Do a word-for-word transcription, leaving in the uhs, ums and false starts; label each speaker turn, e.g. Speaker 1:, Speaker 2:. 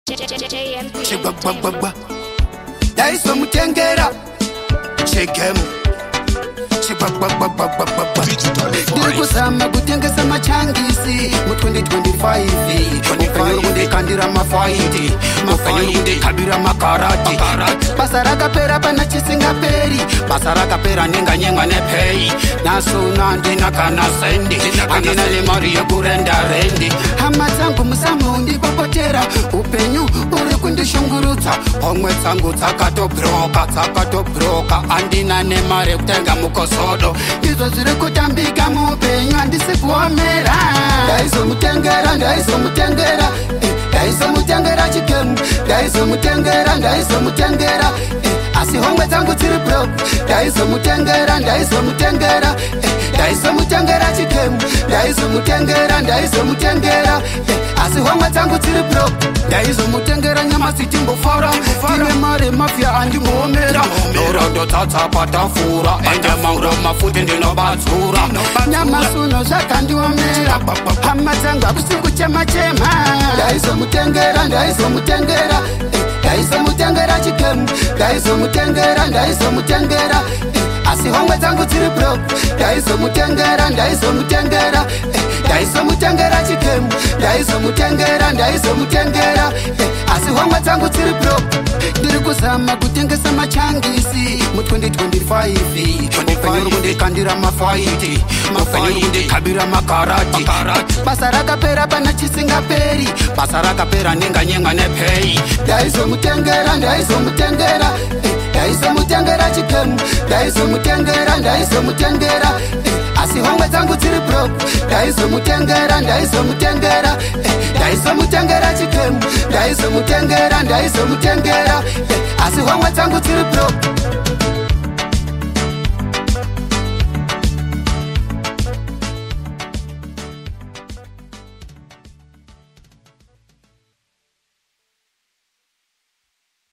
Speaker 1: Chibabababa Daiso mutengera Chegem Chibababababa Dirikuzama kutengesa machangisi mu twenty twenty-five Mufanyuru kunde kandira mafaiti Mufanyuru kunde kabira makarati Basaraka pera pana chisinga peri Basaraka pera ninga nyenga nepei Nasu nandi nakana sendi Andina le maria kurenda rendi Hamazangu musamu undi popotera Upenyu uri kundi shunguruta Omwe zangu takato broka Takato broka Andina ne mare kutenga mukosodo Izo ziri kutambika mupenyu andisi kuomera Daiso mutengera, daiso mutengera Daiso mutengera chikemu Daiso mutengera, daiso mutengera Asi hongwe zangu tiri broke Daiso mutengera, daiso mutengera Daiso mutengera chikemu Daiso mutengera, daiso mutengera Asi hongwe zangu tiri broke Daiso mutengera nyama sitimbo fara Tine mare mafia andi muomera Norodo tata patafura Ende mauro mafuti ndino batsura Nyama suno zaka ndi omera Hamazanga kusiku chema chema Daiso mutengera, daiso mutengera Daiso mutengera chikemu Daiso mutengera, daiso mutengera Asi hongwe zangu tiri broke Daiso mutengera, daiso mutengera Daiso mutengera chikemu Daiso mutengera, daiso mutengera Asi hongwe zangu tiri broke Dirikuzama kutengesa machangisi mu twenty twenty-five Mufanyuru kunde kandira mafaiti Mufanyuru kunde kabira makarati Basaraka pera pana chisinga peri Basaraka pera ninga nyenga nepei Daiso mutengera, daiso mutengera Daiso mutengera chikemu Daiso mutengera, daiso mutengera Asi hongwe zangu tiri broke Daiso mutengera, daiso mutengera Daiso mutengera chikemu Daiso mutengera, daiso mutengera Asi hongwe zangu tiri broke